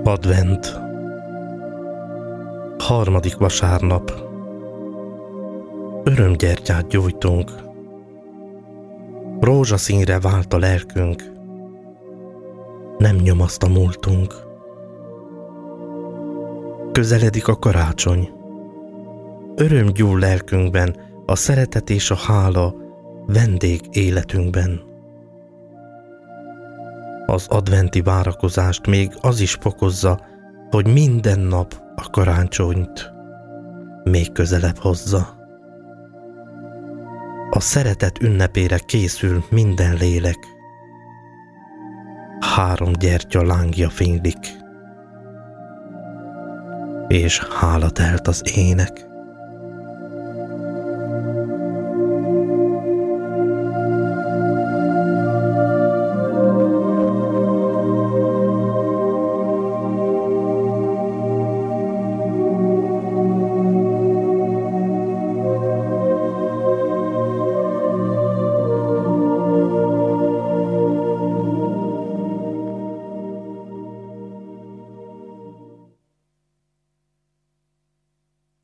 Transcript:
Advent. Harmadik vasárnap. Örömgyertyát gyújtunk. Rózsaszínre vált a lelkünk. Nem nyomaszt a múltunk. Közeledik a karácsony. Öröm gyúl lelkünkben, a szeretet és a hála vendég életünkben. Az adventi várakozást még az is fokozza, hogy minden nap a karácsonyt még közelebb hozza. A szeretet ünnepére készül minden lélek. 3 gyertya lángja fénylik, és hála telt az ének.